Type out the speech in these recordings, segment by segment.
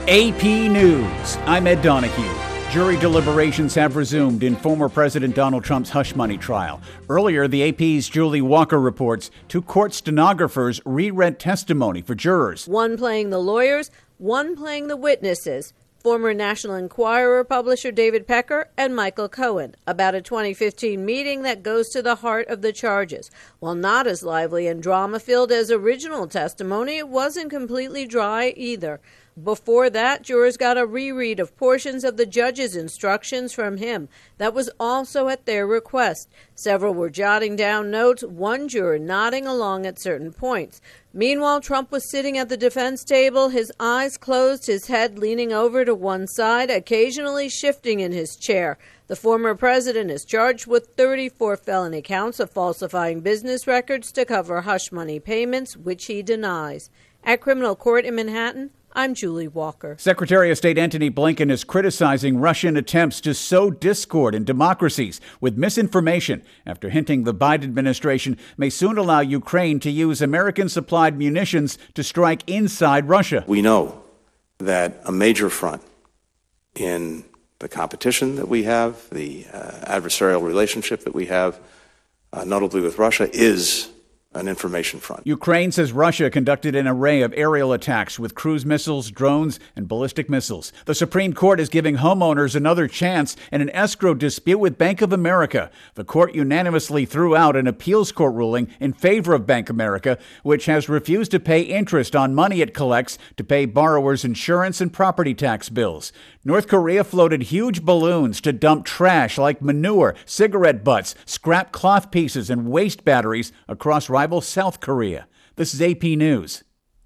AP News. I'm Ed Donahue. Jury deliberations have resumed in former President Donald Trump's hush money trial. Earlier, the AP's Julie Walker reports two court stenographers reread testimony for jurors. One playing the lawyers, one playing the witnesses. Former National Enquirer publisher David Pecker and Michael Cohen about a 2015 meeting that goes to the heart of the charges. While not as lively and drama-filled as original testimony, it wasn't completely dry either. Before that, jurors got a reread of portions of the judge's instructions from him. That was also at their request. Several were jotting down notes, one juror nodding along at certain points. Meanwhile, Trump was sitting at the defense table, his eyes closed, his head leaning over to one side, occasionally shifting in his chair. The former president is charged with 34 felony counts of falsifying business records to cover hush money payments, which he denies. At criminal court in Manhattan, I'm Julie Walker. Secretary of State Antony Blinken is criticizing Russian attempts to sow discord in democracies with misinformation after hinting the Biden administration may soon allow Ukraine to use American-supplied munitions to strike inside Russia. We know that a major front in the competition that we have, the adversarial relationship that we have, notably with Russia, is an information front. Ukraine says Russia conducted an array of aerial attacks with cruise missiles, drones, and ballistic missiles. The Supreme Court is giving homeowners another chance in an escrow dispute with Bank of America. The court unanimously threw out an appeals court ruling in favor of Bank of America, which has refused to pay interest on money it collects to pay borrowers' insurance and property tax bills. North Korea floated huge balloons to dump trash like manure, cigarette butts, scrap cloth pieces, and waste batteries across rival South Korea. This is AP News.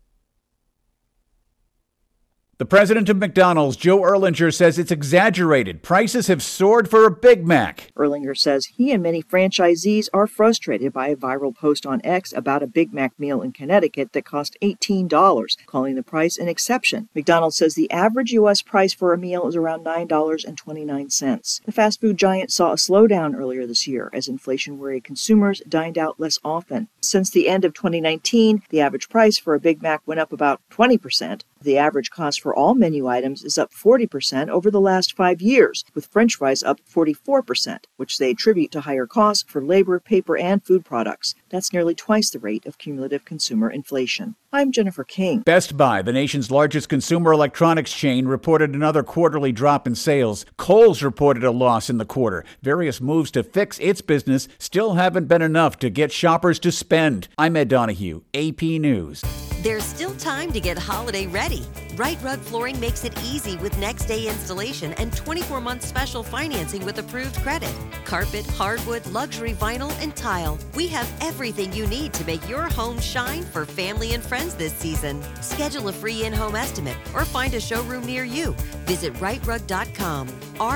The president of McDonald's, Joe Erlinger, says it's exaggerated. Prices have soared for a Big Mac. Erlinger says he and many franchisees are frustrated by a viral post on X about a Big Mac meal in Connecticut that cost $18, calling the price an exception. McDonald's says the average U.S. price for a meal is around $9.29. The fast food giant saw a slowdown earlier this year as inflation-worried consumers dined out less often. Since the end of 2019, the average price for a Big Mac went up about 20%. The average cost for all menu items is up 40% over the last 5 years, with French fries up 44%, which they attribute to higher costs for labor, paper, and food products. That's nearly twice the rate of cumulative consumer inflation. I'm Jennifer King. Best Buy, the nation's largest consumer electronics chain, reported another quarterly drop in sales. Kohl's reported a loss in the quarter. Various moves to fix its business still haven't been enough to get shoppers to spend. I'm Ed Donahue, AP News. There's still time to get holiday ready. Right Rug Flooring makes it easy with next day installation and 24-month special financing with approved credit. Carpet, hardwood, luxury vinyl, and tile. We have everything you need to make your home shine for family and friends this season. Schedule a free in-home estimate or find a showroom near you. Visit rightrug.com,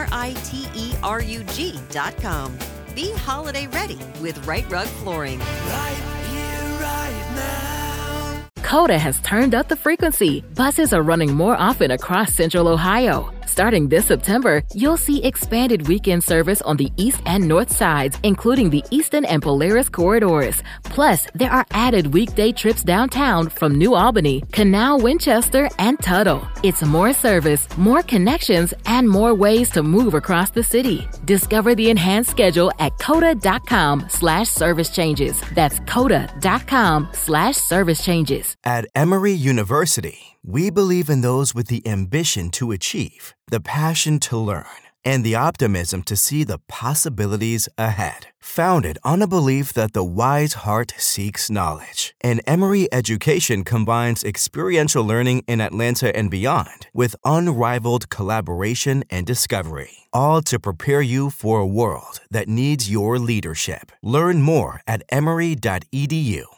RITERUG.com. Be holiday ready with Right Rug Flooring. Right here, right now. Coda has turned up the frequency. Buses are running more often across Central Ohio. Starting this September, you'll see expanded weekend service on the east and north sides, including the Eastern and Polaris corridors. Plus, there are added weekday trips downtown from New Albany, Canal, Winchester, and Tuttle. It's more service, more connections, and more ways to move across the city. Discover the enhanced schedule at coda.com/service changes. That's coda.com/service changes. At Emory University, we believe in those with the ambition to achieve, the passion to learn, and the optimism to see the possibilities ahead. Founded on a belief that the wise heart seeks knowledge, and Emory education combines experiential learning in Atlanta and beyond with unrivaled collaboration and discovery, all to prepare you for a world that needs your leadership. Learn more at emory.edu.